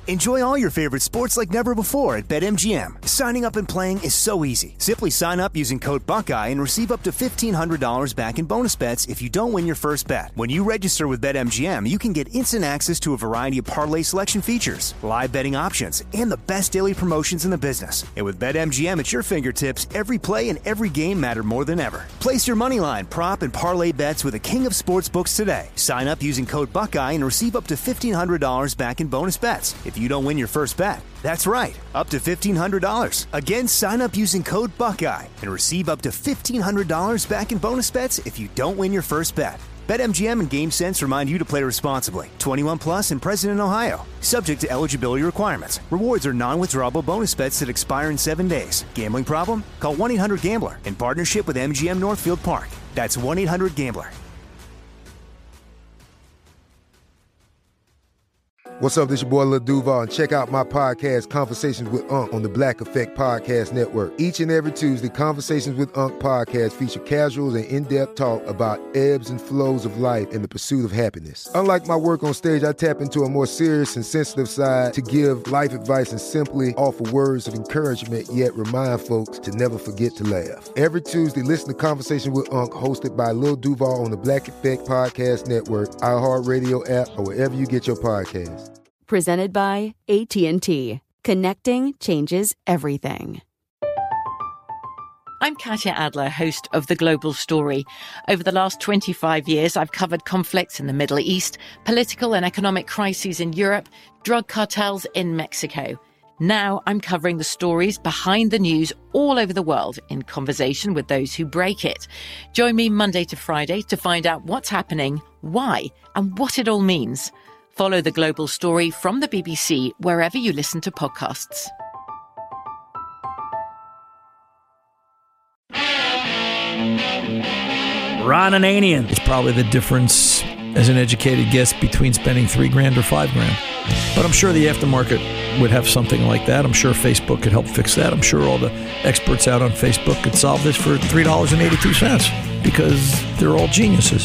Enjoy all your favorite sports like never before at BetMGM. Signing up and playing is so easy. Simply sign up using code Buckeye and receive up to $1,500 back in bonus bets if you don't win your first bet. When you register with BetMGM, you can get instant access to a variety of parlay selection features, live betting options, and the best daily promotions in the business. And with BetMGM at your fingertips, every play and every game matter more than ever. Place your moneyline, prop, and parlay bets with the king of sportsbooks today. Sign up using code Buckeye and receive up to $1,500 back in bonus bets if you don't win your first bet. That's right, up to $1,500. Again, sign up using code Buckeye and receive up to $1,500 back in bonus bets if you don't win your first bet. BetMGM and GameSense remind you to play responsibly. 21 plus and present in Ohio. Subject to eligibility requirements. Rewards are non-withdrawable bonus bets that expire in 7 days. Gambling problem? Call 1-800-GAMBLER in partnership with MGM Northfield Park. That's 1-800-GAMBLER. What's up, this your boy Lil Duval, and check out my podcast, Conversations with Unc, on the Black Effect Podcast Network. Each and every Tuesday, Conversations with Unc podcast feature casuals and in-depth talk about ebbs and flows of life and the pursuit of happiness. Unlike my work on stage, I tap into a more serious and sensitive side to give life advice and simply offer words of encouragement, yet remind folks to never forget to laugh. Every Tuesday, listen to Conversation with Unc, hosted by Lil Duval on the Black Effect Podcast Network, iHeartRadio app, or wherever you get your podcasts. Presented by AT&T. Connecting changes everything. I'm Katya Adler, host of The Global Story. Over the last 25 years, I've covered conflicts in the Middle East, political and economic crises in Europe, drug cartels in Mexico. Now I'm covering the stories behind the news all over the world in conversation with those who break it. Join me Monday to Friday to find out what's happening, why, and what it all means. Follow The Global Story from the BBC wherever you listen to podcasts. Ron Ananian. It's probably the difference as an educated guess between spending $3,000 or $5,000. But I'm sure the aftermarket would have something like that. I'm sure Facebook could help fix that. I'm sure all the experts out on Facebook could solve this for $3.82 because they're all geniuses.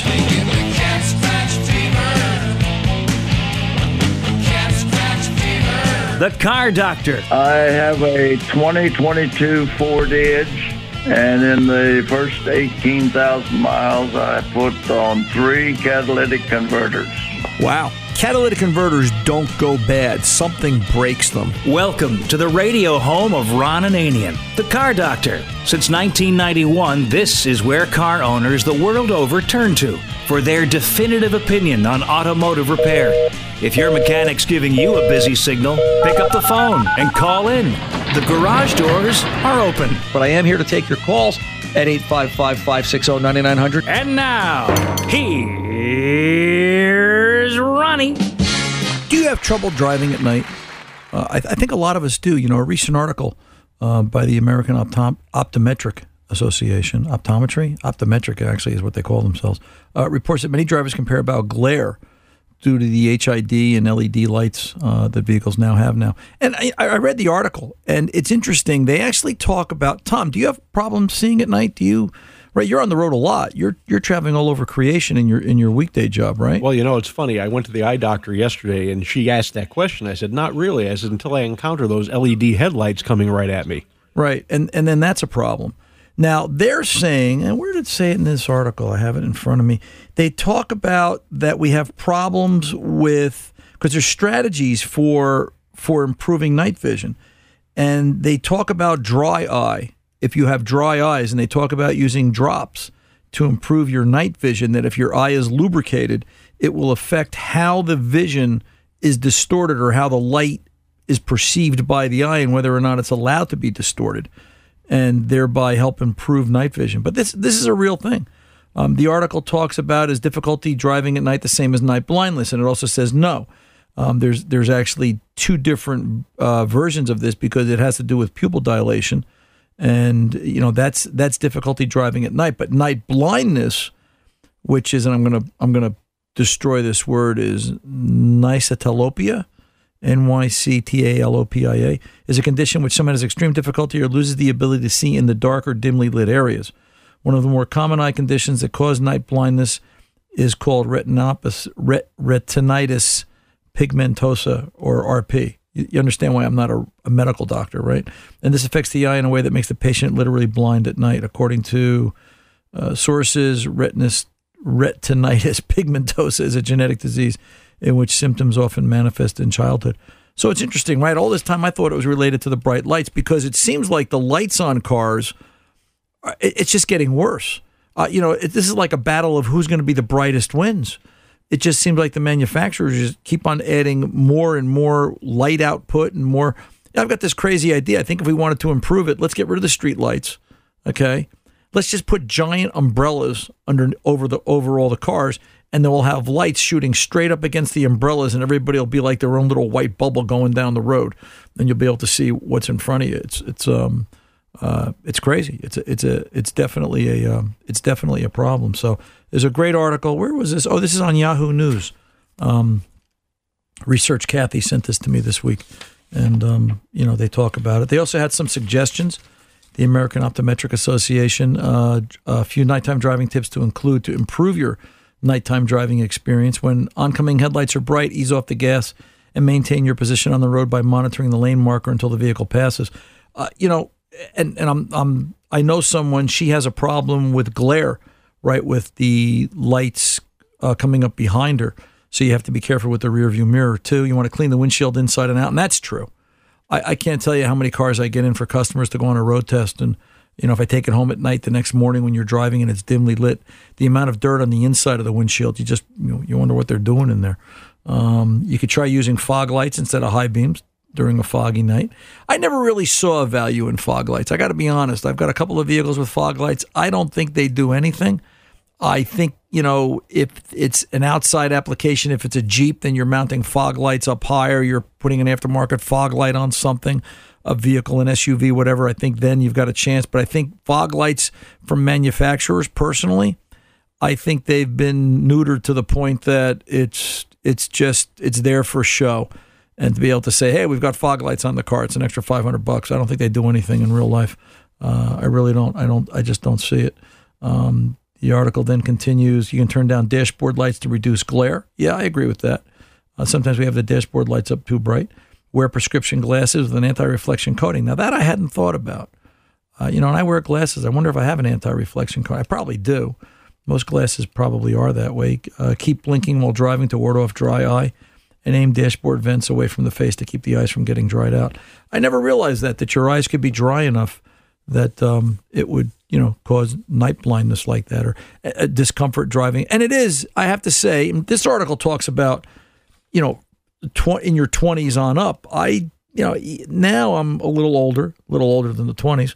The Car Doctor. I have a 2022 Ford Edge, and in the first 18,000 miles, I put on 3 catalytic converters. Wow. Catalytic converters don't go bad. Something breaks them. Welcome to the radio home of Ron Ananian, the Car Doctor. Since 1991, this is where car owners the world over turn to for their definitive opinion on automotive repair. If your mechanic's giving you a busy signal, pick up the phone and call in. The garage doors are open. But I am here to take your calls at 855-560-9900. And now, here's Ronnie. Do you have trouble driving at night? I think a lot of us do. You know, a recent article by the American Optometric Association, Optometric actually is what they call themselves, reports that many drivers compare about glare due to the HID and LED lights that vehicles now have now. And I read the article, and it's interesting. They actually talk about, Tom, do you have problems seeing at night? Do you, right, you're on the road a lot. You're traveling all over creation in your weekday job, right? Well, you know, it's funny. I went to the eye doctor yesterday, and she asked that question. I said, not really. I said, until I encounter those LED headlights coming right at me. Right, and then that's a problem. Now, they're saying, and where did it say it in this article? I have it in front of me. They talk about that we have problems with, because there's strategies for improving night vision. And they talk about dry eye, if you have dry eyes, and they talk about using drops to improve your night vision, that if your eye is lubricated, it will affect how the vision is distorted or how the light is perceived by the eye and whether or not it's allowed to be distorted, and thereby help improve night vision. But this is a real thing. The article talks about is difficulty driving at night the same as night blindness, and it also says no. There's actually 2 different versions of this because it has to do with pupil dilation, and you know that's difficulty driving at night. But night blindness, which is, and I'm gonna destroy this word, is nyctalopia. NYCTALOPIA, is a condition which someone has extreme difficulty or loses the ability to see in the dark or dimly lit areas. One of the more common eye conditions that cause night blindness is called retinitis pigmentosa, or RP. You understand why I'm not a medical doctor, right? And this affects the eye in a way that makes the patient literally blind at night. According to sources, retinitis pigmentosa is a genetic disease in which symptoms often manifest in childhood. So it's interesting, right? All this time I thought it was related to the bright lights because it seems like the lights on cars, it's just getting worse. This is like a battle of who's going to be the brightest wins. It just seems like the manufacturers just keep on adding more and more light output and more. I've got this crazy idea. I think if we wanted to improve it, let's get rid of the street lights, okay? Let's just put giant umbrellas over all the cars, and then we'll have lights shooting straight up against the umbrellas, and everybody will be like their own little white bubble going down the road, and you'll be able to see what's in front of you. It's crazy. It's definitely a problem. So there's a great article. Where was this? Oh, this is on Yahoo News. Research Kathy sent this to me this week, and they talk about it. They also had some suggestions. The American Optometric Association, a few nighttime driving tips to improve your nighttime driving experience. When oncoming headlights are bright, ease off the gas and maintain your position on the road by monitoring the lane marker until the vehicle passes. And I know someone, she has a problem with glare, right, with the lights coming up behind her. So you have to be careful with the rear view mirror too. You want to clean the windshield inside and out, and that's true. I can't tell you how many cars I get in for customers to go on a road test, and if I take it home at night the next morning when you're driving and it's dimly lit, the amount of dirt on the inside of the windshield, you wonder what they're doing in there. You could try using fog lights instead of high beams during a foggy night. I never really saw a value in fog lights. I got to be honest. I've got a couple of vehicles with fog lights. I don't think they do anything. I think, if it's an outside application, if it's a Jeep, then you're mounting fog lights up higher. You're putting an aftermarket fog light on something, a vehicle, an SUV, whatever. I think then you've got a chance. But I think fog lights from manufacturers, personally, I think they've been neutered to the point that it's there for show. And to be able to say, hey, we've got fog lights on the car, it's an extra $500. I don't think they do anything in real life. I really don't. I just don't see it. The article then continues, you can turn down dashboard lights to reduce glare. Yeah, I agree with that. Sometimes we have the dashboard lights up too bright. Wear prescription glasses with an anti-reflection coating. Now, that I hadn't thought about. And I wear glasses. I wonder if I have an anti-reflection coating. I probably do. Most glasses probably are that way. Keep blinking while driving to ward off dry eye, and aim dashboard vents away from the face to keep the eyes from getting dried out. I never realized that your eyes could be dry enough that it would, cause night blindness like that, or discomfort driving. And it is, I have to say, this article talks about, in your 20s on up. Now I'm a little older than the 20s.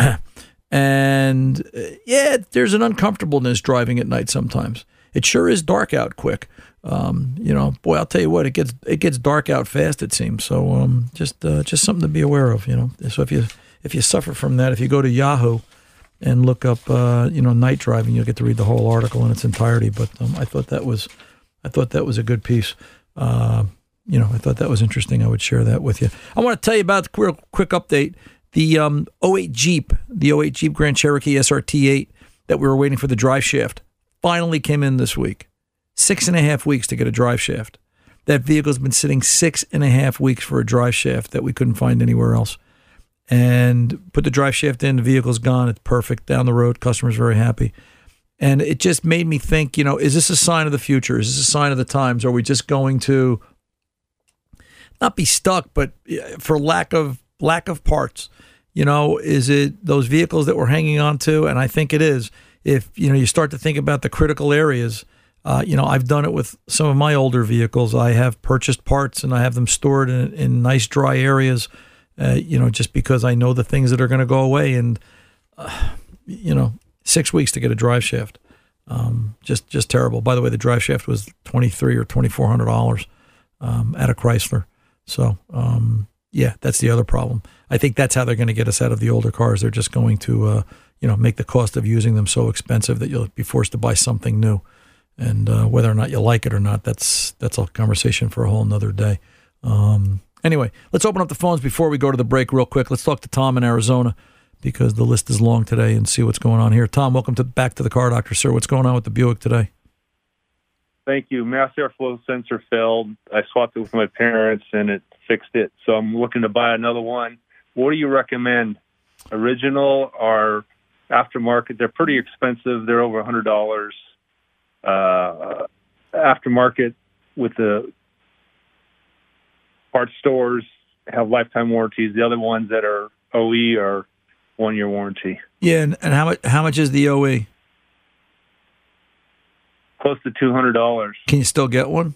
And there's an uncomfortableness driving at night sometimes. It sure is dark out quick. Boy, I'll tell you what, it gets dark out fast, it seems. So just something to be aware of, So if you suffer from that, if you go to Yahoo and look up night driving, you'll get to read the whole article in its entirety. But I thought that was a good piece. I thought that was interesting. I would share that with you. I want to tell you about the real quick update. The 08 Jeep Grand Cherokee SRT8 that we were waiting for the drive shaft finally came in this week. 6.5 weeks to get a drive shaft. That vehicle's been sitting 6.5 weeks for a drive shaft that we couldn't find anywhere else. And put the drive shaft in, the vehicle's gone. It's perfect. Down the road, customer's very happy. And it just made me think, is this a sign of the future? Is this a sign of the times? Are we just going to not be stuck, but for lack of parts? Is it those vehicles that we're hanging on to? And I think it is. If, you start to think about the critical areas, I've done it with some of my older vehicles. I have purchased parts and I have them stored in nice dry areas, just because I know the things that are going to go away. And, 6 weeks to get a drive shaft. Just terrible. By the way, the drive shaft was $2,300 or $2,400 at a Chrysler. So, that's the other problem. I think that's how they're going to get us out of the older cars. They're just going to, make the cost of using them so expensive that you'll be forced to buy something new. And whether or not you like it or not, that's a conversation for a whole nother day. Anyway, let's open up the phones before we go to the break real quick. Let's talk to Tom in Arizona because the list is long today and see what's going on here. Tom, welcome back to the Car Doctor, sir. What's going on with the Buick today? Thank you. Mass airflow sensor failed. I swapped it with my parents, and it's fixed it. So I'm looking to buy another one. What do you recommend? Original or aftermarket? They're pretty expensive. They're over $100. Aftermarket with the parts stores have lifetime warranties. The other ones that are OE are 1-year warranty. Yeah, and how much is the OE? Close to $200. Can you still get one?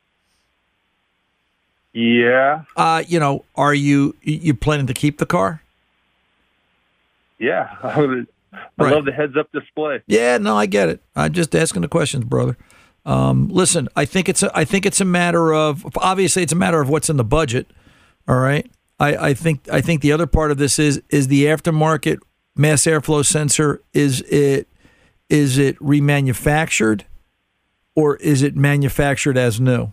Yeah. Are you planning to keep the car? Yeah. I love the heads-up display. Yeah, no, I get it. I'm just asking the questions, brother. Listen, I think it's a matter of, obviously it's a matter of what's in the budget. All right. I think the other part of this is the aftermarket mass airflow sensor. Is it remanufactured, or is it manufactured as new?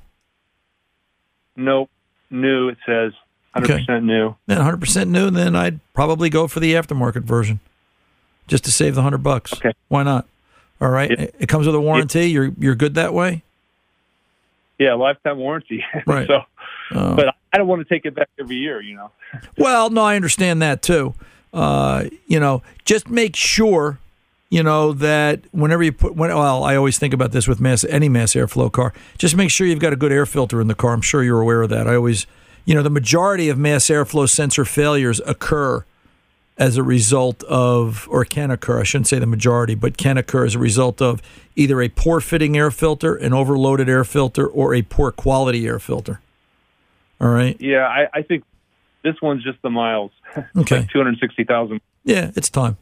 Nope, new. It says 100% new. Then 100% new. Then I'd probably go for the aftermarket version, just to save the $100. Okay. Why not? All right. It comes with a warranty. You're good that way. Yeah, lifetime warranty. Right. So, but I don't want to take it back every year. Well, no, I understand that too. Just make sure, that whenever you I always think about this with any mass airflow car. Just make sure you've got a good air filter in the car. I'm sure you're aware of that. I always, the majority of mass airflow sensor failures occur as a result of, or can occur, I shouldn't say the majority, but can occur as a result of either a poor fitting air filter, an overloaded air filter, or a poor quality air filter. All right? Yeah, I think this one's just the miles. Okay. Like 260,000. Yeah, it's time.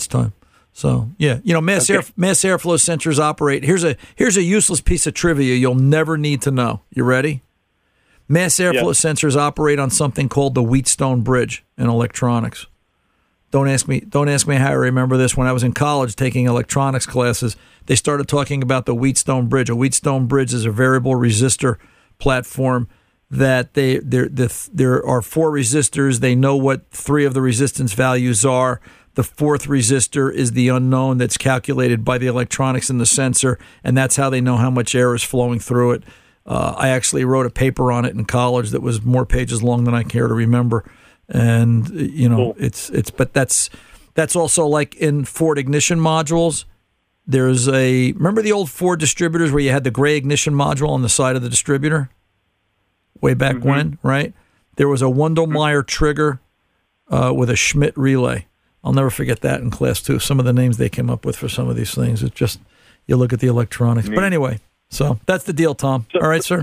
So, yeah, mass airflow sensors operate. Here's a useless piece of trivia you'll never need to know. You ready? Mass airflow sensors operate on something called the Wheatstone bridge in electronics. Don't ask me how I remember this. When I was in college taking electronics classes, they started talking about the Wheatstone bridge. A Wheatstone bridge is a variable resistor platform that there are 4 resistors. They know what 3 of the resistance values are. The 4th resistor is the unknown that's calculated by the electronics in the sensor, and that's how they know how much air is flowing through it. I actually wrote a paper on it in college that was more pages long than I care to remember. And cool. But that's also like in Ford ignition modules. Remember the old Ford distributors where you had the gray ignition module on the side of the distributor? Way back when, right? There was a Wendelmeyer trigger with a Schmidt relay. I'll never forget that in class too. Some of the names they came up with for some of these things. It's just, you look at the electronics. But anyway, so that's the deal, Tom. All right, sir?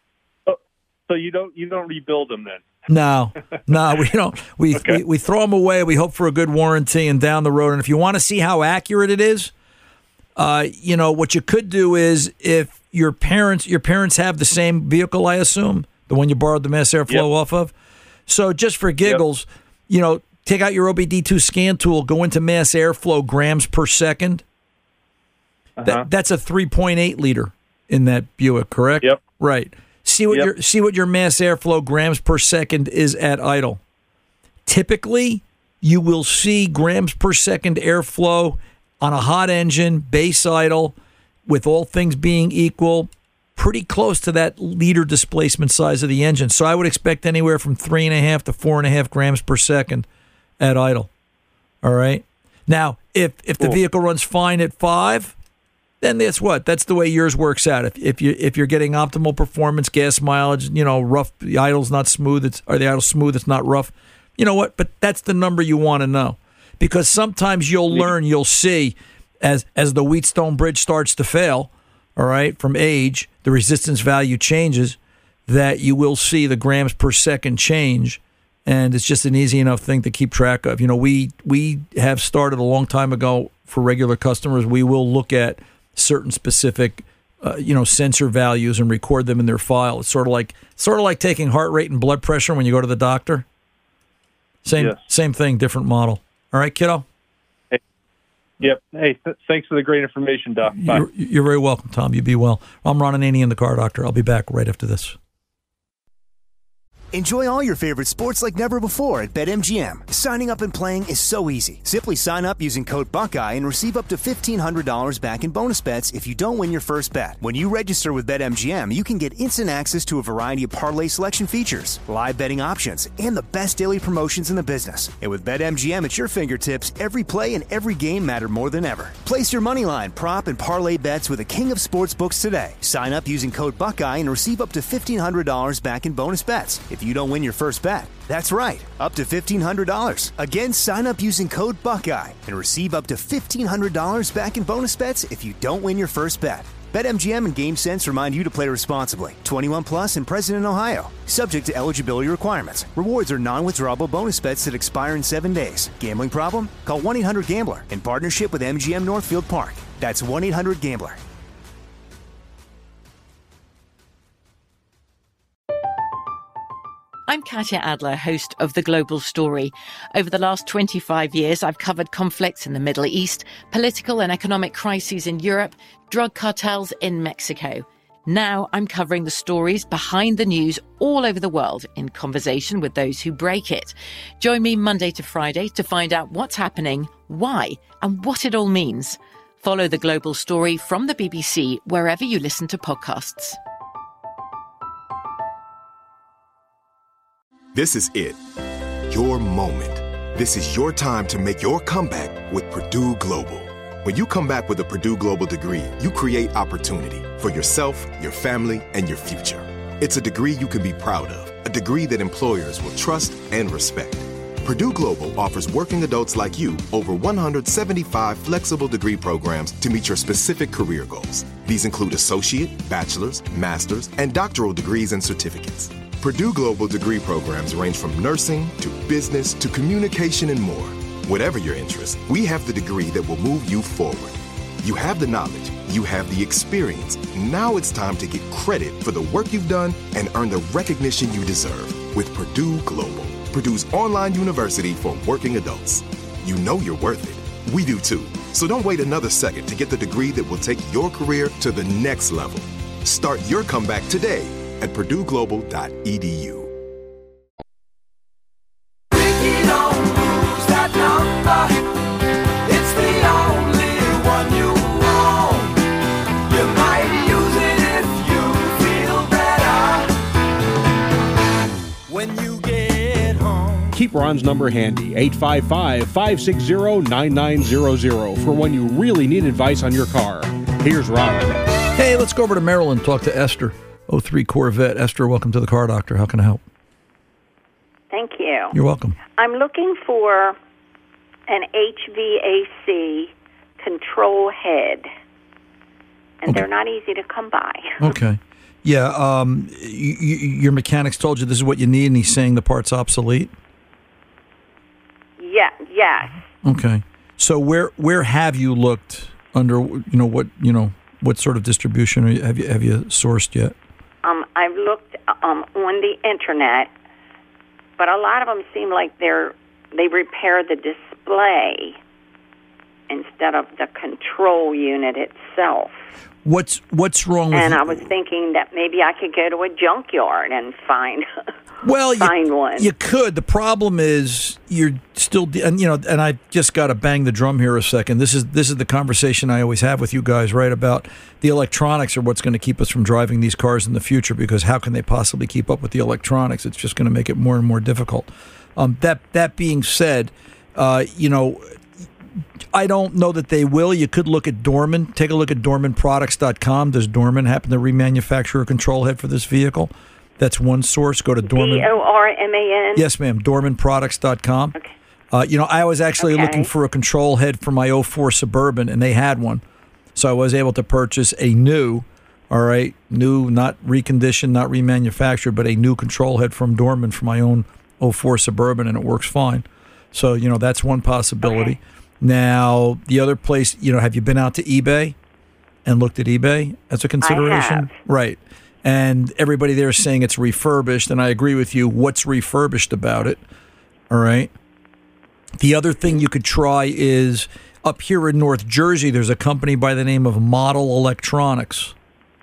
So you don't rebuild them then? No, we don't. We throw them away. We hope for a good warranty and down the road. And if you want to see how accurate it is, what you could do is if your parents have the same vehicle, I assume, the one you borrowed the mass airflow off of. So just for giggles, take out your OBD2 scan tool, go into mass airflow grams per second. That's a 3.8 liter in that Buick, correct? Yep. Right. See what your mass airflow grams per second is at idle. Typically, you will see grams per second airflow on a hot engine, base idle, with all things being equal, pretty close to that liter displacement size of the engine. So I would expect anywhere from 3.5 to 4.5 grams per second at idle. All right. Now, if the vehicle runs fine at 5, then that's the way yours works out. If you're getting optimal performance, gas mileage, rough, the idle's not smooth, the idle's smooth, it's not rough. You know what? But that's the number you want to know, because sometimes you'll see as the Wheatstone bridge starts to fail, all right, from age, the resistance value changes, that you will see the grams per second change. And it's just an easy enough thing to keep track of. We have started a long time ago for regular customers. We will look at certain specific, sensor values and record them in their file. It's sort of like taking heart rate and blood pressure when you go to the doctor. Same thing, different model. All right, kiddo. Hey. Yep. Hey, thanks for the great information, Doc. Bye. You're very welcome, Tom. You be well. I'm Ron Ananian, the Car Doctor. I'll be back right after this. Enjoy all your favorite sports like never before at BetMGM. Signing up and playing is so easy. Simply sign up using code Buckeye and receive up to $1,500 back in bonus bets if you don't win your first bet. When you register with BetMGM, you can get instant access to a variety of parlay selection features, live betting options, and the best daily promotions in the business. And with BetMGM at your fingertips, every play and every game matter more than ever. Place your moneyline, prop, and parlay bets with the king of sportsbooks today. Sign up using code Buckeye and receive up to $1,500 back in bonus bets if you don't win your first bet. That's right, up to $1,500. Again, sign up using code Buckeye and receive up to $1,500 back in bonus bets if you don't win your first bet. BetMGM and GameSense remind you to play responsibly. 21 plus and present in Ohio. Subject to eligibility requirements. Rewards are non-withdrawable bonus bets that expire in 7 days. Gambling problem? Call 1-800-GAMBLER in partnership with MGM Northfield Park. That's 1-800-GAMBLER. I'm Katya Adler, host of The Global Story. Over the last 25 years, I've covered conflicts in the Middle East, political and economic crises in Europe, drug cartels in Mexico. Now I'm covering the stories behind the news all over the world in conversation with those who break it. Join me Monday to Friday to find out what's happening, why, and what it all means. Follow The Global Story from the BBC wherever you listen to podcasts. This is it. Your moment. This is your time to make your comeback with Purdue Global. When you come back with a Purdue Global degree, you create opportunity for yourself, your family, and your future. It's a degree you can be proud of, a degree that employers will trust and respect. Purdue Global offers working adults like you over 175 flexible degree programs to meet your specific career goals. These include associate, bachelor's, master's, and doctoral degrees and certificates. Purdue Global degree programs range from nursing to business to communication and more. Whatever your interest, we have the degree that will move you forward. You have the knowledge, you have the experience. Now it's time to get credit for the work you've done and earn the recognition you deserve with Purdue Global, Purdue's online university for working adults. You know you're worth it. We do too. So don't wait another second to get the degree that will take your career to the next level. Start your comeback today at purdueglobal.edu. It's the only one you want. You might use it if you feel better when you get home. Keep Ron's number handy, 855-560-9900, for when you really need advice on your car. Here's Ron. Hey, let's go over to Maryland, talk to Esther. 03 Corvette. Esther, welcome to the Car Doctor. How can I help? Thank you. You're welcome. I'm looking for an HVAC control head, and they're not easy to come by. Okay. Yeah, your mechanics told you this is what you need, and he's saying the part's obsolete? Yeah, yes. Okay. So where have you looked under, what sort of distribution have you sourced yet? I've looked on the internet, but a lot of them seem like they repair the display instead of the control unit itself. What's wrong with? And I was thinking that maybe I could go to a junkyard and find one. You could. The problem is you're still, and I just got to bang the drum here a second. This is the conversation I always have with you guys, right? About the electronics are what's going to keep us from driving these cars in the future, because how can they possibly keep up with the electronics? It's just going to make it more and more difficult. That being said, I don't know that they will. You could look at Dorman. Take a look at DormanProducts.com. Does Dorman happen to remanufacture a control head for this vehicle? That's one source. Go to Dorman. DORMAN? Yes, ma'am. DormanProducts.com. Okay. I was actually looking for a control head for my 04 Suburban, and they had one. So I was able to purchase a new, not reconditioned, not remanufactured, but a new control head from Dorman for my own 04 Suburban, and it works fine. So, that's one possibility. Okay. Now, the other place, have you been out to eBay and looked at eBay as a consideration? I have. Right. And everybody there is saying it's refurbished, and I agree with you. What's refurbished about it? All right. The other thing you could try is up here in North Jersey, there's a company by the name of Model Electronics.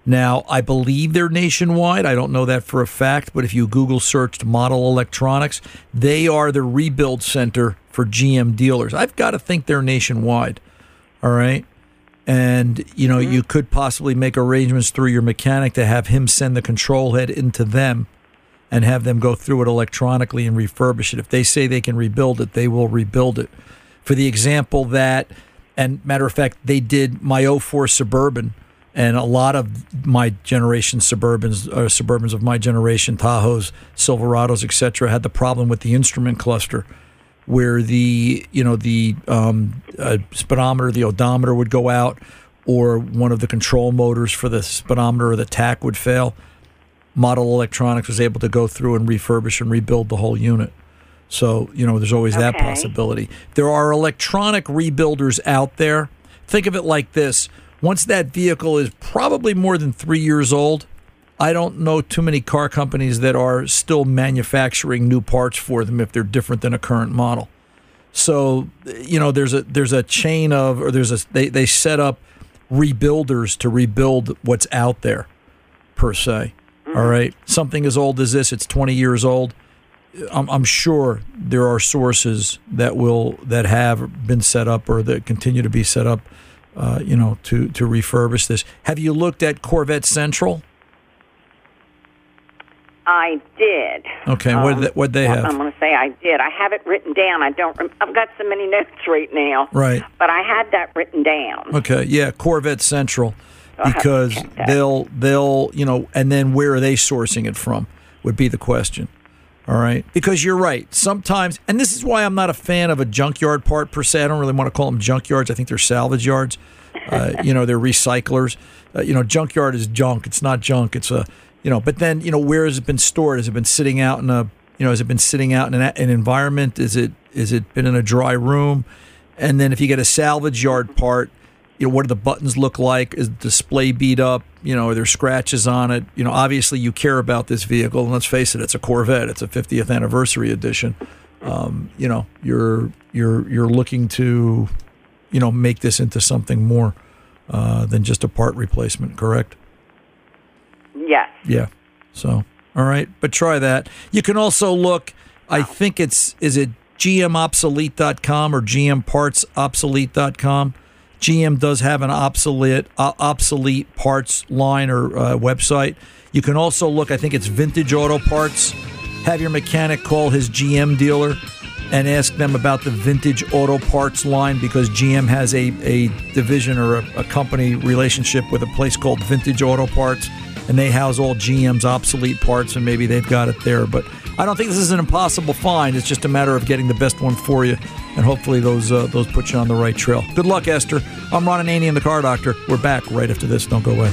Now, I believe they're nationwide. I don't know that for a fact, but if you Google searched Model Electronics, they are the rebuild center for GM dealers. I've got to think they're nationwide. All right. And, you know, you could possibly make arrangements through your mechanic to have him send the control head into them and have them go through it electronically and refurbish it. If they say they can rebuild it, they will rebuild it. For the example that, and matter of fact, they did my 04 Suburban, and a lot of my generation Suburbans of my generation, Tahoes, Silverados, etc., had the problem with the instrument cluster, where the speedometer, the odometer would go out, or one of the control motors for the speedometer or the tach would fail. Model Electronics was able to go through and refurbish and rebuild the whole unit. So, you know, there's always that possibility. There are electronic rebuilders out there. Think of it like this. Once that vehicle is probably more than 3 years old, I don't know too many car companies that are still manufacturing new parts for them if they're different than a current model. So, you know, there's a chain of, or they set up rebuilders to rebuild what's out there, per se. All right. Something as old as this, it's 20 years old. I'm sure there are sources that have been set up or that continue to be set up, to refurbish this. Have you looked at Corvette Central? I did. Okay, what they have? I'm going to say I did. I have it written down. I've got so many notes right now. Right. But I had that written down. Okay, yeah, Corvette Central, because they'll and then where are they sourcing it from would be the question. All right, because you're right. Sometimes, and this is why I'm not a fan of a junkyard part per se. I don't really want to call them junkyards. I think they're salvage yards. They're recyclers. Junkyard is junk. It's not junk. It's a But then where has it been stored? Has it been sitting out in an environment? Is it been in a dry room? And then if you get a salvage yard part, what do the buttons look like? Is the display beat up? Are there scratches on it? Obviously you care about this vehicle, and let's face it, it's a Corvette. It's a 50th anniversary edition. You're looking to, make this into something more than just a part replacement, correct? Yes. Yeah. So, all right, but try that. You can also look. I think is it GMobsolete.com or GMPartsObsolete.com. GM does have an obsolete parts line or website. You can also look, I think it's Vintage Auto Parts. Have your mechanic call his GM dealer and ask them about the Vintage Auto Parts line, because GM has a division or a company relationship with a place called Vintage Auto Parts, and they house all GM's obsolete parts, and maybe they've got it there. But I don't think this is an impossible find. It's just a matter of getting the best one for you, and hopefully those put you on the right trail. Good luck, Esther. I'm Ron Ananian, the Car Doctor. We're back right after this. Don't go away.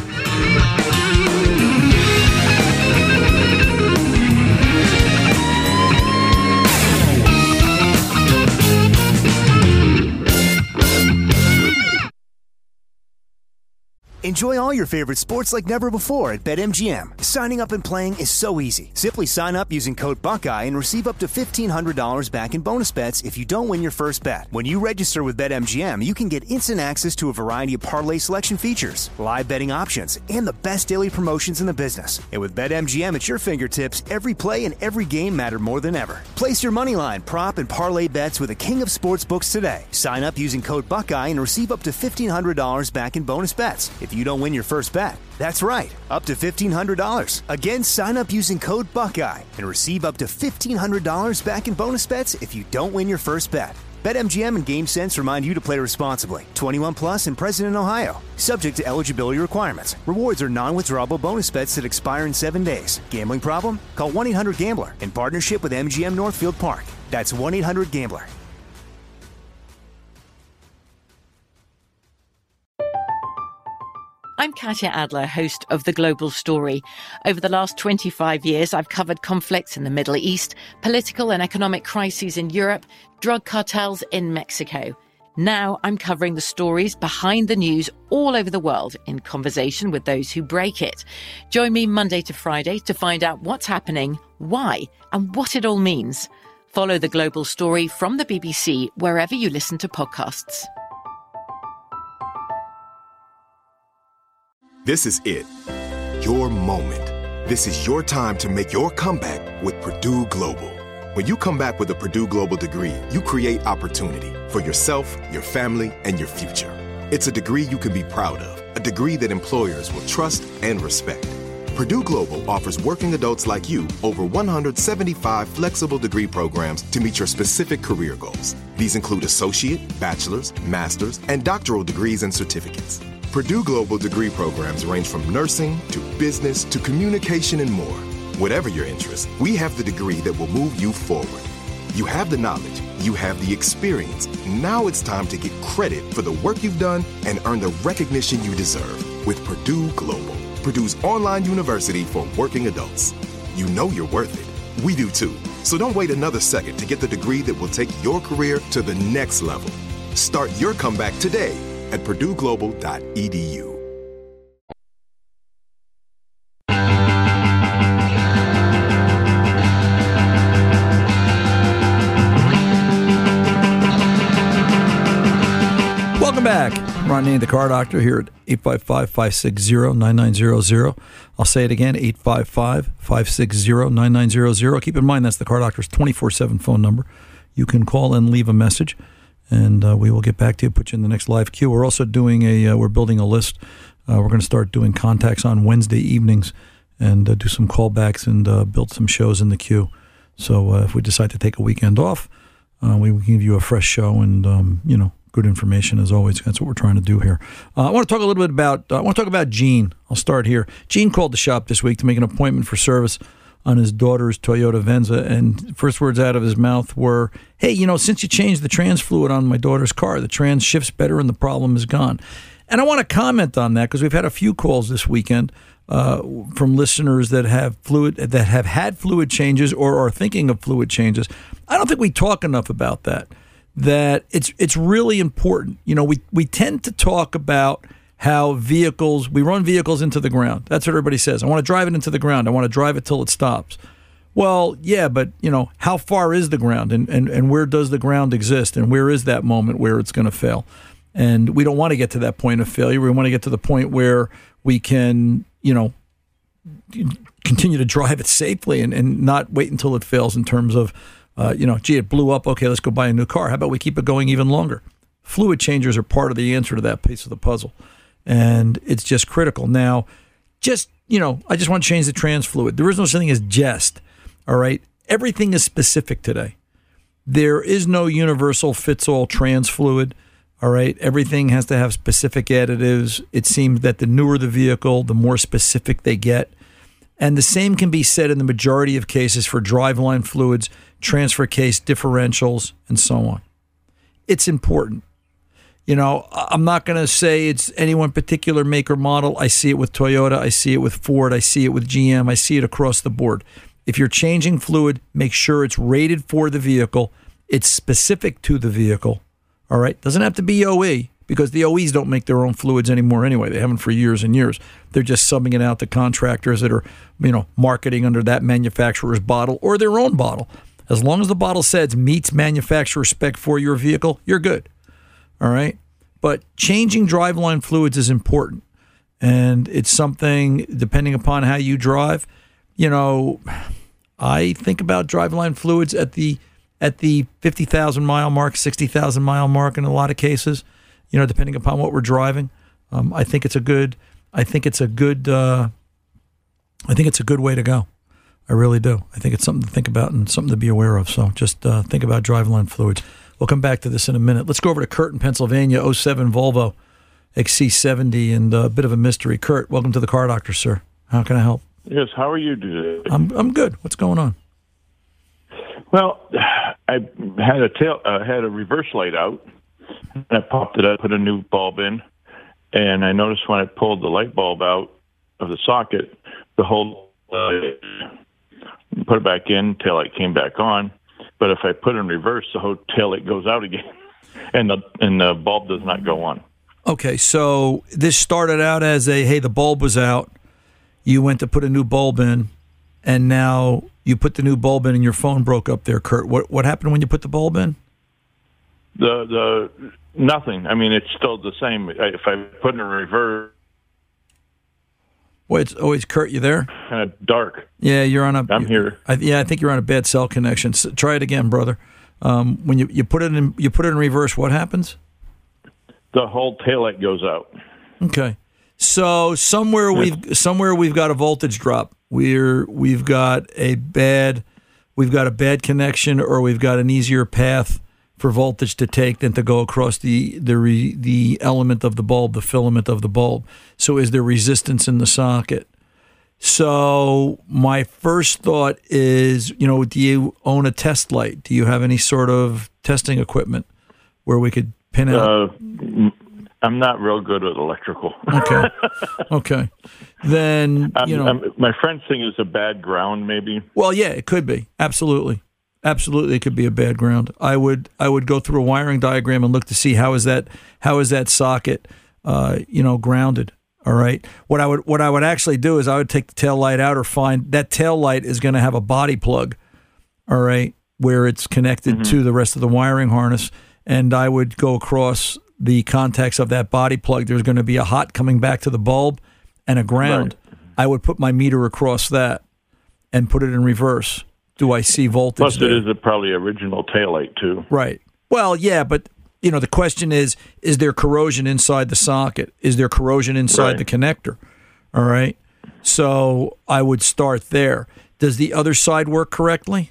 Enjoy all your favorite sports like never before at BetMGM. Signing up and playing is so easy. Simply sign up using code Buckeye and receive up to $1,500 back in bonus bets if you don't win your first bet. When you register with BetMGM, you can get instant access to a variety of parlay selection features, live betting options, and the best daily promotions in the business. And with BetMGM at your fingertips, every play and every game matter more than ever. Place your moneyline, prop, and parlay bets with the king of sportsbooks today. Sign up using code Buckeye and receive up to $1,500 back in bonus bets if you don't win your first bet. That's right, up to $1,500. Again, sign up using code Buckeye and receive up to $1,500 back in bonus bets if you don't win your first bet. BetMGM and GameSense remind you to play responsibly. 21 plus and present in Ohio. Subject to eligibility requirements. Rewards are non-withdrawable bonus bets that expire in 7 days. Gambling problem? Call 1-800-GAMBLER in partnership with MGM Northfield Park. That's 1-800-GAMBLER. I'm Katya Adler, host of The Global Story. Over the last 25 years, I've covered conflicts in the Middle East, political and economic crises in Europe, drug cartels in Mexico. Now I'm covering the stories behind the news all over the world in conversation with those who break it. Join me Monday to Friday to find out what's happening, why, and what it all means. Follow The Global Story from the BBC wherever you listen to podcasts. This is it. your moment. This is your time to make your comeback with Purdue Global. When you come back with a Purdue Global degree, you create opportunity for yourself, your family, and your future. It's a degree you can be proud of, a degree that employers will trust and respect. Purdue Global offers working adults like you over 175 flexible degree programs to meet your specific career goals. These include associate, bachelor's, master's, and doctoral degrees and certificates. Purdue Global degree programs range from nursing to business to communication and more. Whatever your interest, we have the degree that will move you forward. You have the knowledge, you have the experience. Now it's time to get credit for the work you've done and earn the recognition you deserve with Purdue Global, Purdue's online university for working adults. You know you're worth it. We do too. So don't wait another second to get the degree that will take your career to the next level. Start your comeback today at purdueglobal.edu. Welcome back. Ron Ananian, the Car Doctor, here at 855-560-9900. I'll say it again, 855-560-9900. Keep in mind that's the Car Doctor's 24/7 phone number. You can call and leave a message, and we will get back to you, put you in the next live queue. We're also doing we're building a list. We're going to start doing contacts on Wednesday evenings and do some callbacks and build some shows in the queue. So if we decide to take a weekend off, we will give you a fresh show and, good information as always. That's what we're trying to do here. I want to talk a little bit about Gene. I'll start here. Gene called the shop this week to make an appointment for service on his daughter's Toyota Venza, and first words out of his mouth were, "Hey, since you changed the trans fluid on my daughter's car, the trans shifts better and the problem is gone." And I want to comment on that because we've had a few calls this weekend from listeners that have had fluid changes or are thinking of fluid changes. I don't think we talk enough about that. That it's really important. We tend to talk about how we run vehicles into the ground. That's what everybody says. I want to drive it into the ground. I want to drive it till it stops. Well, yeah, but how far is the ground and where does the ground exist and where is that moment where it's going to fail? And we don't want to get to that point of failure. We want to get to the point where we can, continue to drive it safely and not wait until it fails in terms of, it blew up. Okay, let's go buy a new car. How about we keep it going even longer? Fluid changers are part of the answer to that piece of the puzzle. And it's just critical. Now, I just want to change the trans fluid. There is no such thing as just, all right? Everything is specific today. There is no universal fits-all trans fluid, all right? Everything has to have specific additives. It seems that the newer the vehicle, the more specific they get. And the same can be said in the majority of cases for driveline fluids, transfer case differentials, and so on. It's important. I'm not going to say it's any one particular make or model. I see it with Toyota. I see it with Ford. I see it with GM. I see it across the board. If you're changing fluid, make sure it's rated for the vehicle. It's specific to the vehicle. All right? Doesn't have to be OE because the OEs don't make their own fluids anymore anyway. They haven't for years and years. They're just subbing it out to contractors that are, marketing under that manufacturer's bottle or their own bottle. As long as the bottle says meets manufacturer spec for your vehicle, you're good. All right? But changing driveline fluids is important. And it's something, depending upon how you drive, I think about driveline fluids at the 50,000 mile mark, 60,000 mile mark in a lot of cases, depending upon what we're driving. I think it's a good way to go. I really do. I think it's something to think about and something to be aware of. So just think about driveline fluids. We'll come back to this in a minute. Let's go over to Kurt in Pennsylvania, 07 Volvo XC70, and a bit of a mystery. Kurt, welcome to the Car Doctor, sir. How can I help? Yes, how are you today? I'm good. What's going on? Well, I had a reverse light out, and I popped it up, put a new bulb in, and I noticed when I pulled the light bulb out of the socket, the whole put it back in, taillight came back on. But if I put it in reverse, the whole taillight goes out again, and the bulb does not go on. Okay, so this started out as the bulb was out. You went to put a new bulb in, and now you put the new bulb in, and your phone broke up there, Kurt. What happened when you put the bulb in? The nothing. I mean, it's still the same. If I put it in reverse. Wait, Kurt, you there? Kind of dark. Yeah, you're on a. I'm here. I think you're on a bad cell connection. So try it again, brother. When you put it in reverse, what happens? The whole taillight goes out. Okay, so somewhere we've got a voltage drop. We've got a bad connection, or we've got an easier path for voltage to take than to go across the element of the bulb, the filament of the bulb. So is there resistance in the socket? So my first thought is, do you own a test light? Do you have any sort of testing equipment where we could pin out? I'm not real good with electrical. Okay. Then, my friend's thing is a bad ground, maybe. Well, yeah, it could be. Absolutely, it could be a bad ground. I would go through a wiring diagram and look to see how is that socket, grounded. All right. What I would actually do is I would take the tail light out, or find that tail light is going to have a body plug. All right, where it's connected to the rest of the wiring harness, and I would go across the contacts of that body plug. There's going to be a hot coming back to the bulb and a ground. Right. I would put my meter across that and put it in reverse. Do I see voltage? Plus, there? it is probably original taillight too. Right. Well, yeah, but the question is there corrosion inside the socket? Is there corrosion inside the connector? All right. So I would start there. Does the other side work correctly?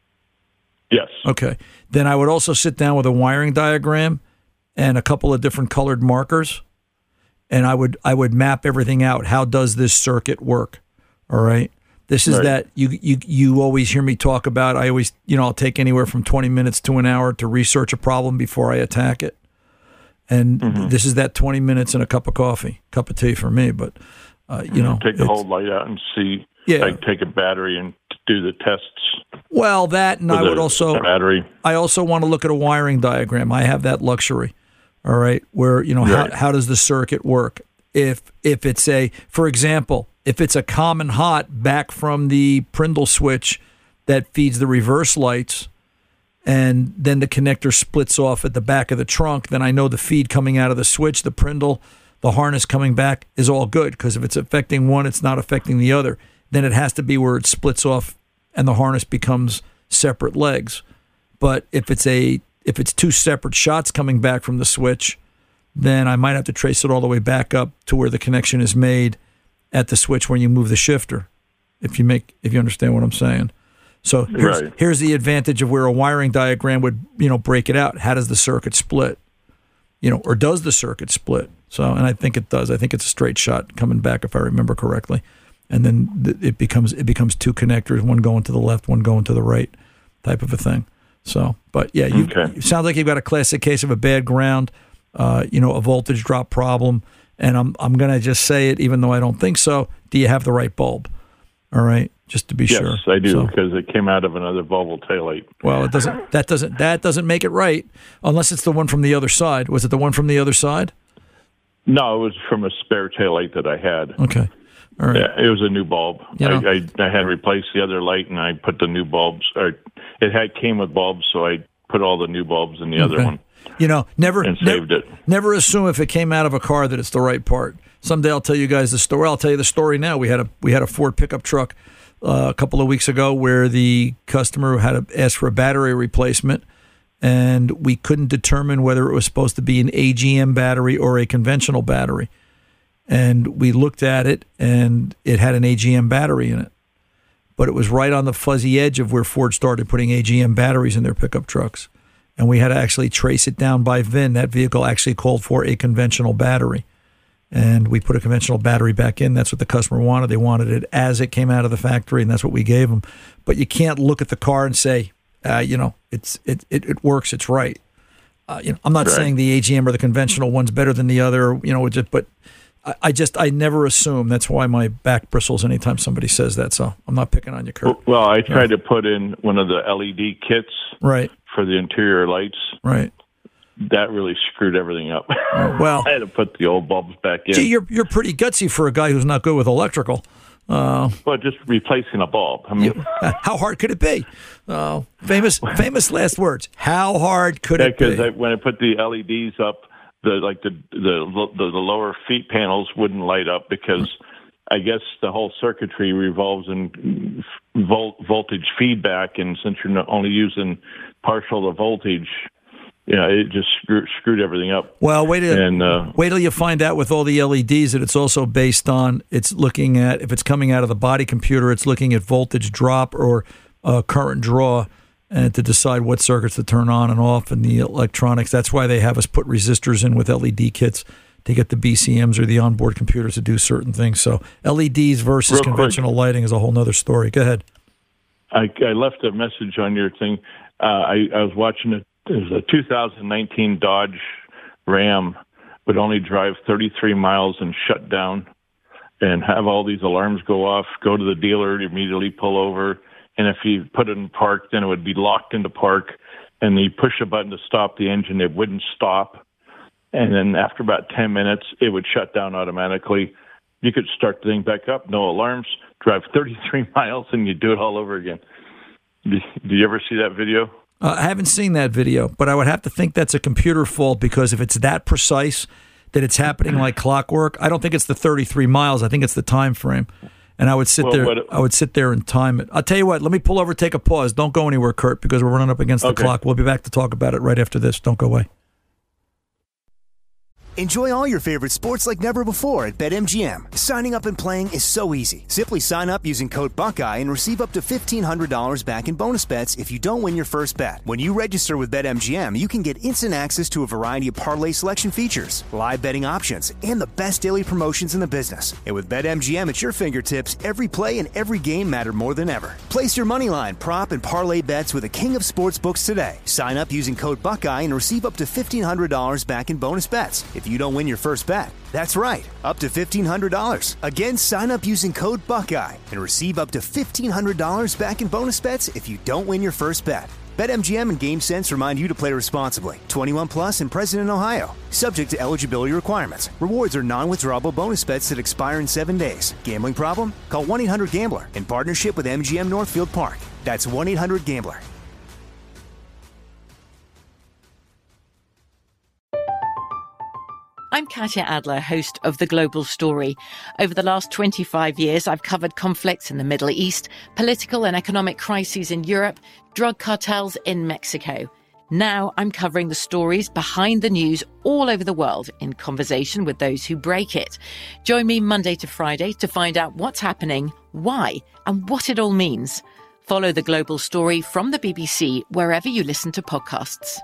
Yes. Okay. Then I would also sit down with a wiring diagram and a couple of different colored markers, and I would map everything out. How does this circuit work? All right. This is that you always hear me talk about. I always, I'll take anywhere from 20 minutes to an hour to research a problem before I attack it. And this is that 20 minutes and a cup of coffee, cup of tea for me. But, take the whole light out and see. Yeah. Like take a battery and do the tests. Well, that, and I would also, battery. I also want to look at a wiring diagram. I have that luxury. All right. Where, how does the circuit work? If it's for example, if it's a common hot back from the Prindle switch that feeds the reverse lights, and then the connector splits off at the back of the trunk, then I know the feed coming out of the switch, the Prindle, the harness coming back is all good, because if it's affecting one, it's not affecting the other. Then it has to be where it splits off and the harness becomes separate legs. But if it's two separate shots coming back from the switch, then I might have to trace it all the way back up to where the connection is made at the switch when you move the shifter, if you understand what I'm saying. So here's the advantage of where a wiring diagram would, break it out. How does the circuit split? Or does the circuit split? So, and I think it does. I think it's a straight shot coming back, if I remember correctly. And then it becomes two connectors, one going to the left, one going to the right, type of a thing. So, but yeah, it sounds like you've got a classic case of a bad ground, a voltage drop problem. And I'm going to just say it, even though I don't think so. Do you have the right bulb? All right, just to be sure. Yes, I do, because it came out of another Volvo taillight. Well, it doesn't. That doesn't make it right, unless it's the one from the other side. Was it the one from the other side? No, it was from a spare taillight that I had. Okay, all right. Yeah, it was a new bulb. I had replaced the other light, and I put the new bulbs. Or it came with bulbs, so I put all the new bulbs in the other one. Never assume if it came out of a car that it's the right part. Someday I'll tell you guys the story. I'll tell you the story now. We had a Ford pickup truck a couple of weeks ago where the customer had to ask for a battery replacement, and we couldn't determine whether it was supposed to be an AGM battery or a conventional battery. And we looked at it, and it had an AGM battery in it. But it was right on the fuzzy edge of where Ford started putting AGM batteries in their pickup trucks. And we had to actually trace it down by VIN. That vehicle actually called for a conventional battery. And we put a conventional battery back in. That's what the customer wanted. They wanted it as it came out of the factory, and that's what we gave them. But you can't look at the car and say, it works, it's right. I'm not saying the AGM or the conventional one's better than the other, but I never assume. That's why my back bristles anytime somebody says that. So I'm not picking on you, Kurt. Well, I tried to put in one of the LED kits for the interior lights. Right. That really screwed everything up. Well, I had to put the old bulbs back in. Gee, you're pretty gutsy for a guy who's not good with electrical. Well, just replacing a bulb. I mean, how hard could it be? Famous last words. How hard could it be? Because when I put the LEDs up, the lower feet panels wouldn't light up because I guess the whole circuitry revolves in voltage feedback, and since you're only using partial the voltage, it just screwed everything up. Well, wait till you find out with all the LEDs that it's also based on. It's looking at, if it's coming out of the body computer, it's looking at voltage drop or current draw, and to decide what circuits to turn on and off in the electronics. That's why they have us put resistors in with LED kits to get the BCMs or the onboard computers to do certain things. So LEDs versus conventional lighting is a whole nother story. Go ahead. I left a message on your thing. I was watching it. There's a 2019 Dodge Ram would only drive 33 miles and shut down and have all these alarms go off, go to the dealer, immediately pull over. And if you put it in park, then it would be locked into park. And you push a button to stop the engine, it wouldn't stop. And then after about 10 minutes, it would shut down automatically. You could start the thing back up, no alarms, drive 33 miles, and you do it all over again. Do you ever see that video? I haven't seen that video, but I would have to think that's a computer fault, because if it's that precise that it's happening like clockwork, I don't think it's the 33 miles. I think it's the time frame. And I would sit there and time it. I'll tell you what, let me pull over, take a pause. Don't go anywhere, Kurt, because we're running up against the clock. We'll be back to talk about it right after this. Don't go away. Enjoy all your favorite sports like never before at BetMGM. Signing up and playing is so easy. Simply sign up using code Buckeye and receive up to $1,500 back in bonus bets if you don't win your first bet. When you register with BetMGM, you can get instant access to a variety of parlay selection features, live betting options, and the best daily promotions in the business. And with BetMGM at your fingertips, every play and every game matter more than ever. Place your moneyline, prop, and parlay bets with the king of sportsbooks today. Sign up using code Buckeye and receive up to $1,500 back in bonus bets if you don't win your first bet. That's right, up to $1,500. Again, sign up using code Buckeye and receive up to $1,500 back in bonus bets if you don't win your first bet. BetMGM and GameSense remind you to play responsibly. 21 plus and present in Ohio. Subject to eligibility requirements. Rewards are non-withdrawable bonus bets that expire in 7 days. Gambling problem? Call 1-800-GAMBLER in partnership with MGM Northfield Park. That's 1-800-GAMBLER. I'm Katya Adler, host of The Global Story. Over the last 25 years, I've covered conflicts in the Middle East, political and economic crises in Europe, drug cartels in Mexico. Now I'm covering the stories behind the news all over the world in conversation with those who break it. Join me Monday to Friday to find out what's happening, why, and what it all means. Follow The Global Story from the BBC wherever you listen to podcasts.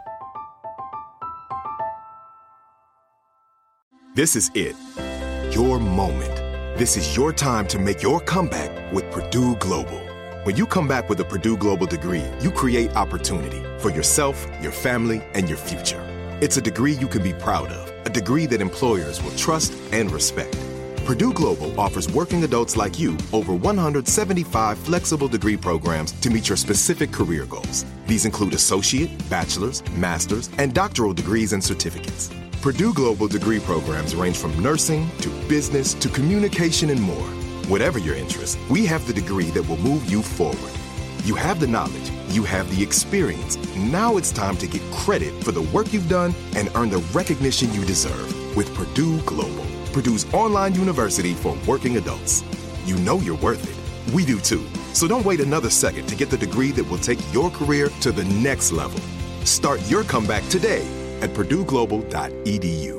This is it. Your moment. This is your time to make your comeback with Purdue Global. When you come back with a Purdue Global degree, you create opportunity for yourself, your family, and your future. It's a degree you can be proud of, a degree that employers will trust and respect. Purdue Global offers working adults like you over 175 flexible degree programs to meet your specific career goals. These include associate, bachelor's, master's, and doctoral degrees and certificates. Purdue Global degree programs range from nursing to business to communication and more. Whatever your interest, we have the degree that will move you forward. You have the knowledge, you have the experience. Now it's time to get credit for the work you've done and earn the recognition you deserve with Purdue Global, Purdue's online university for working adults. You know you're worth it. We do too. So don't wait another second to get the degree that will take your career to the next level. Start your comeback today at purdueglobal.edu.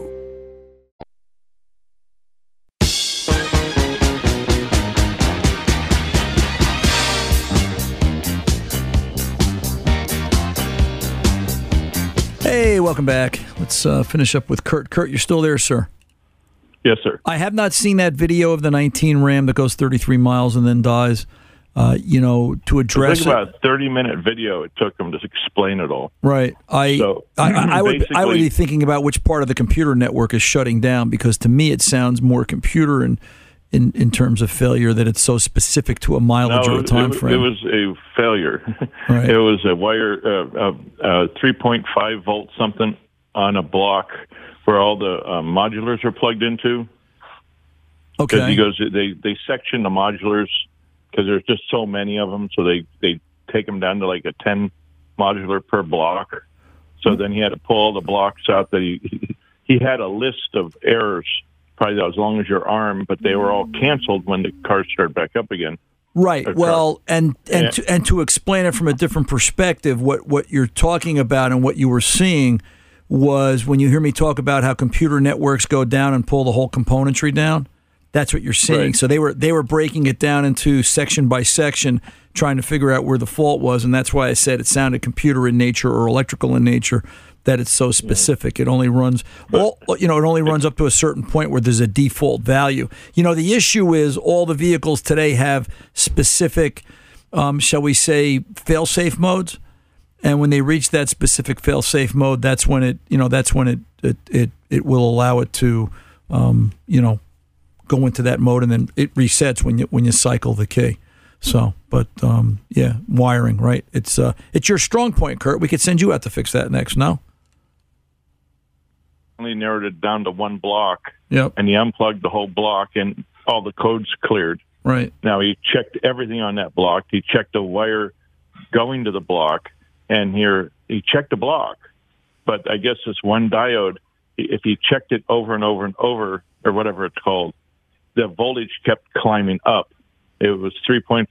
Hey, welcome back. Let's finish up with Kurt. Kurt, you're still there, sir? Yes, sir. I have not seen that video of the 19 Ram that goes 33 miles and then dies. To address it. About a 30-minute video it took them to explain it all. Right. I would be thinking about which part of the computer network is shutting down, because to me it sounds more computer in terms of failure, that it's so specific to a mileage or a time frame. It was a failure. Right. It was a wire, 3.5 volt something on a block where all the modulars are plugged into. Okay. Because they section the modulars, because there's just so many of them, so they take them down to like a 10 modular per block. So then he had to pull all the blocks out that he had a list of errors probably as long as your arm, but they were all canceled when the cars started back up again. Right. Well, and to explain it from a different perspective, what you're talking about and what you were seeing was when you hear me talk about how computer networks go down and pull the whole componentry down. That's what you're seeing. Right. So they were breaking it down into section by section, trying to figure out where the fault was, and that's why I said it sounded computer in nature or electrical in nature. That it's so specific. It only runs it only runs up to a certain point where there's a default value. The issue is all the vehicles today have specific, shall we say, fail-safe modes, and when they reach that specific fail-safe mode, that's when it will allow it to, go into that mode, and then it resets when you cycle the key. So, but wiring, right? It's your strong point, Kurt. We could send you out to fix that next. No. Only narrowed it down to one block. Yep. And he unplugged the whole block, and all the codes cleared. Right. Now he checked everything on that block. He checked the wire going to the block, and here he checked the block. But I guess this one diode, if he checked it over and over and over, or whatever it's called, the voltage kept climbing up. It was 3.5,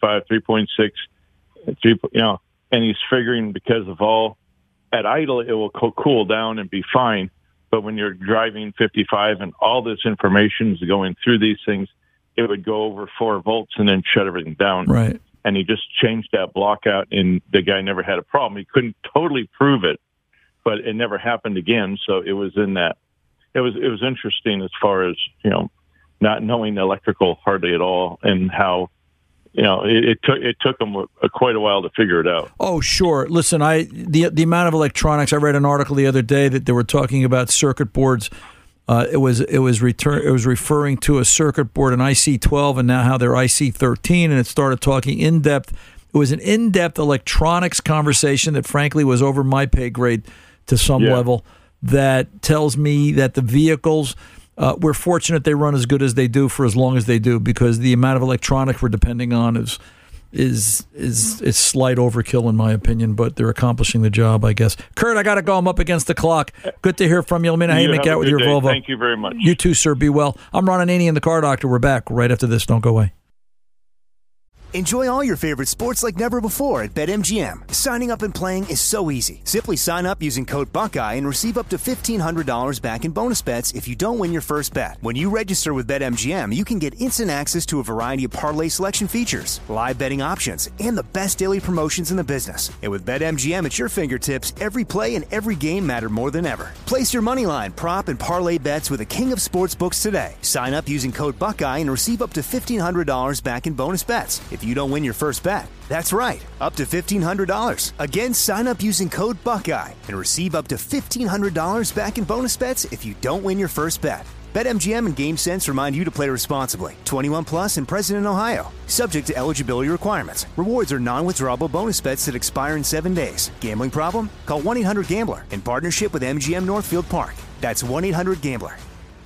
3.6, and he's figuring because of all at idle, it will cool down and be fine. But when you're driving 55 and all this information is going through these things, it would go over 4 volts and then shut everything down. Right. And he just changed that block out, and the guy never had a problem. He couldn't totally prove it, but it never happened again. So it was in that. It was interesting as far as, not knowing electrical hardly at all, and how, it took them quite a while to figure it out. Oh, sure. Listen, the amount of electronics. I read an article the other day that they were talking about circuit boards. It was referring to a circuit board, an IC12, and now how they're IC13, and it started talking in depth. It was an in-depth electronics conversation that, frankly, was over my pay grade to some level. That tells me that the vehicles. We're fortunate they run as good as they do for as long as they do, because the amount of electronics we're depending on is slight overkill in my opinion, but they're accomplishing the job, I guess. Kurt, I got to go. I'm up against the clock. Good to hear from you. Let me know how you make out with your Volvo. Thank you very much. You too, sir. Be well. I'm Ron Ananian, the Car Doctor. We're back right after this. Don't go away. Enjoy all your favorite sports like never before at BetMGM. Signing up and playing is so easy. Simply sign up using code Buckeye and receive up to $1,500 back in bonus bets if you don't win your first bet. When you register with BetMGM, you can get instant access to a variety of parlay selection features, live betting options, and the best daily promotions in the business. And with BetMGM at your fingertips, every play and every game matter more than ever. Place your moneyline, prop, and parlay bets with the king of sportsbooks today. Sign up using code Buckeye and receive up to $1,500 back in bonus bets if you don't win your first bet. That's right, up to $1,500. Again, sign up using code Buckeye and receive up to $1,500 back in bonus bets if you don't win your first bet. BetMGM and GameSense remind you to play responsibly. 21 plus and present in Ohio. Subject to eligibility requirements. Rewards are non-withdrawable bonus bets that expire in 7 days. Gambling problem? Call 1-800-GAMBLER in partnership with MGM Northfield Park. That's 1-800-GAMBLER.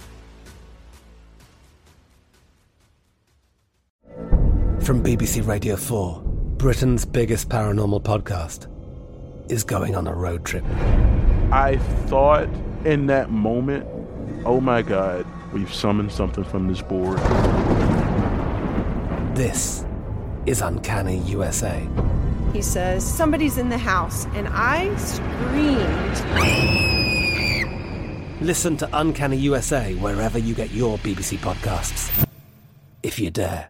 From BBC Radio 4, Britain's biggest paranormal podcast is going on a road trip. I thought in that moment, oh my God, we've summoned something from this board. This is Uncanny USA. He says, somebody's in the house, and I screamed. Listen to Uncanny USA wherever you get your BBC podcasts, if you dare.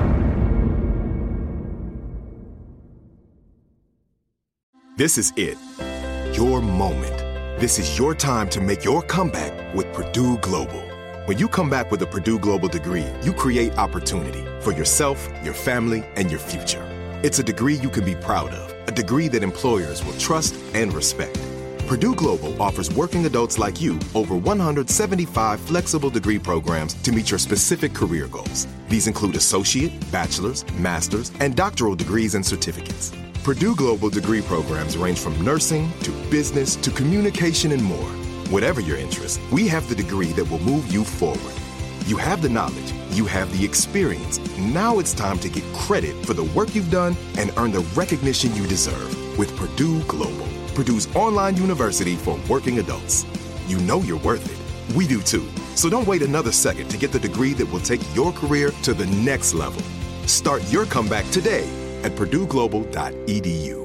This is it. Your moment. This is your time to make your comeback with Purdue Global. When you come back with a Purdue Global degree, you create opportunity for yourself, your family, and your future. It's a degree you can be proud of, a degree that employers will trust and respect. Purdue Global offers working adults like you over 175 flexible degree programs to meet your specific career goals. These include associate, bachelor's, master's, and doctoral degrees and certificates. Purdue Global degree programs range from nursing to business to communication and more. Whatever your interest, we have the degree that will move you forward. You have the knowledge, you have the experience. Now it's time to get credit for the work you've done and earn the recognition you deserve with Purdue Global, Purdue's online university for working adults. You know you're worth it. We do too. So don't wait another second to get the degree that will take your career to the next level. Start your comeback today at PurdueGlobal.edu.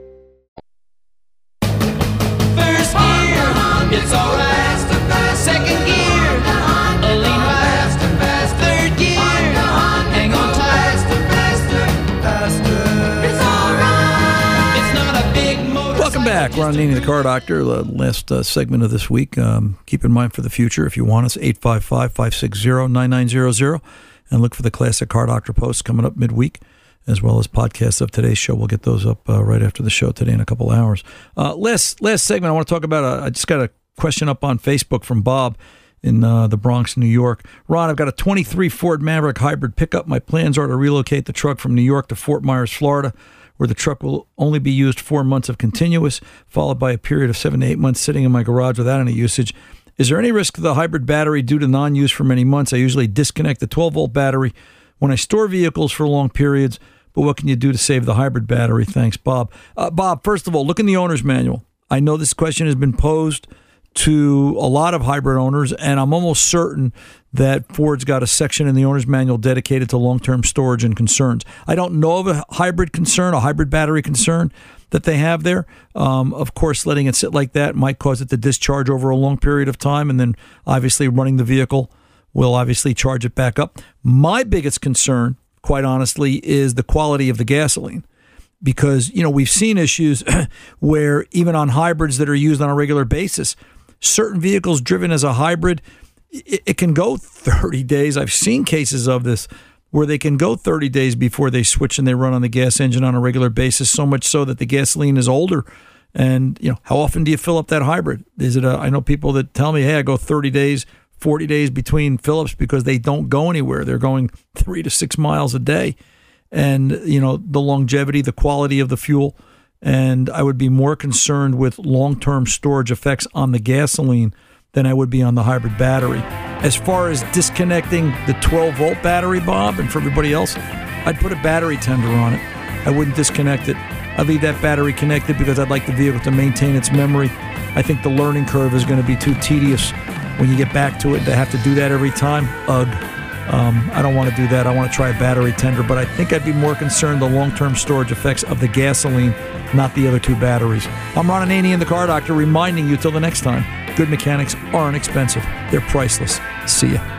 First gear, it's alright. Second gear, a lean right. Third gear, hang on tight. It's alright. It's not a big motorcycle. Welcome back. Ron Ananian, the Car Doctor. The last segment of this week. Keep in mind for the future, if you want us, 855-560-9900. And look for the classic Car Doctor posts coming up midweek, as well as podcasts of today's show. We'll get those up right after the show today in a couple hours. Last segment, I want to talk about, I just got a question up on Facebook from Bob in the Bronx, New York. Ron, I've got a 23 Ford Maverick hybrid pickup. My plans are to relocate the truck from New York to Fort Myers, Florida, where the truck will only be used 4 months of continuous, followed by a period of 7 to 8 months sitting in my garage without any usage. Is there any risk to the hybrid battery due to non-use for many months? I usually disconnect the 12-volt battery when I store vehicles for long periods, but what can you do to save the hybrid battery? Thanks, Bob. Bob, first of all, look in the owner's manual. I know this question has been posed to a lot of hybrid owners, and I'm almost certain that Ford's got a section in the owner's manual dedicated to long-term storage and concerns. I don't know of a hybrid concern, a hybrid battery concern that they have there. Of course, letting it sit like that might cause it to discharge over a long period of time, and then obviously running the vehicle will obviously charge it back up. My biggest concern, quite honestly, is the quality of the gasoline. Because, you know, we've seen issues where even on hybrids that are used on a regular basis, certain vehicles driven as a hybrid, it can go 30 days. I've seen cases of this where they can go 30 days before they switch and they run on the gas engine on a regular basis, so much so that the gasoline is older. And, you know, how often do you fill up that hybrid? Is it I know people that tell me, hey, I go 30 days, 40 days between fill-ups because they don't go anywhere. They're going 3 to 6 miles a day. And, you know, the longevity, the quality of the fuel. And I would be more concerned with long-term storage effects on the gasoline than I would be on the hybrid battery. As far as disconnecting the 12-volt battery, Bob, and for everybody else, I'd put a battery tender on it. I wouldn't disconnect it. I'd leave that battery connected because I'd like the vehicle to maintain its memory. I think the learning curve is going to be too tedious when you get back to it to have to do that every time. I don't want to do that. I want to try a battery tender, but I think I'd be more concerned the long-term storage effects of the gasoline, not the other two batteries. I'm Ron Ananian, the Car Doctor, reminding you till the next time, good mechanics aren't expensive. They're priceless. See ya.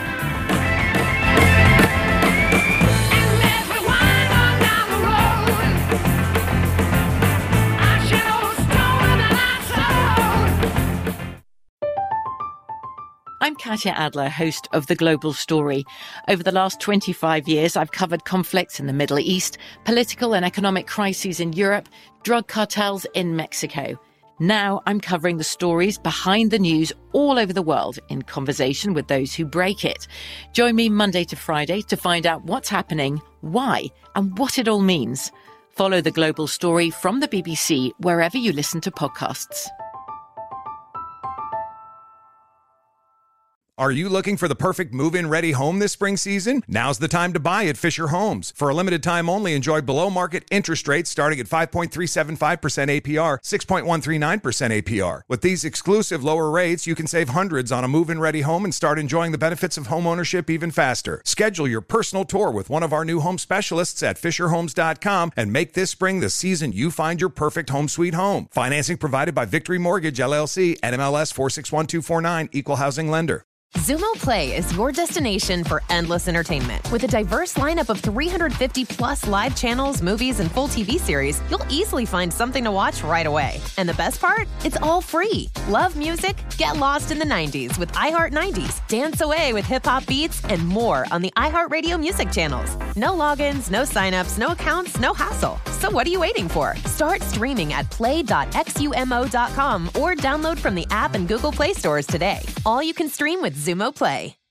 I'm Katya Adler, host of The Global Story. Over the last 25 years, I've covered conflicts in the Middle East, political and economic crises in Europe, drug cartels in Mexico. Now I'm covering the stories behind the news all over the world in conversation with those who break it. Join me Monday to Friday to find out what's happening, why, and what it all means. Follow The Global Story from the BBC wherever you listen to podcasts. Are you looking for the perfect move-in ready home this spring season? Now's the time to buy at Fisher Homes. For a limited time only, enjoy below-market interest rates starting at 5.375% APR, 6.139% APR. With these exclusive lower rates, you can save hundreds on a move-in ready home and start enjoying the benefits of home ownership even faster. Schedule your personal tour with one of our new home specialists at FisherHomes.com and make this spring the season you find your perfect home sweet home. Financing provided by Victory Mortgage, LLC, NMLS 461249, Equal Housing Lender. Xumo Play is your destination for endless entertainment. With a diverse lineup of 350 plus live channels, movies, and full TV series, you'll easily find something to watch right away. And the best part? It's all free. Love music? Get lost in the 90s with iHeart 90s, dance away with hip-hop beats, and more on the iHeartRadio music channels. No logins, no signups, no accounts, no hassle. So what are you waiting for? Start streaming at play.xumo.com or download from the app and Google Play stores today. All you can stream with Xumo Play.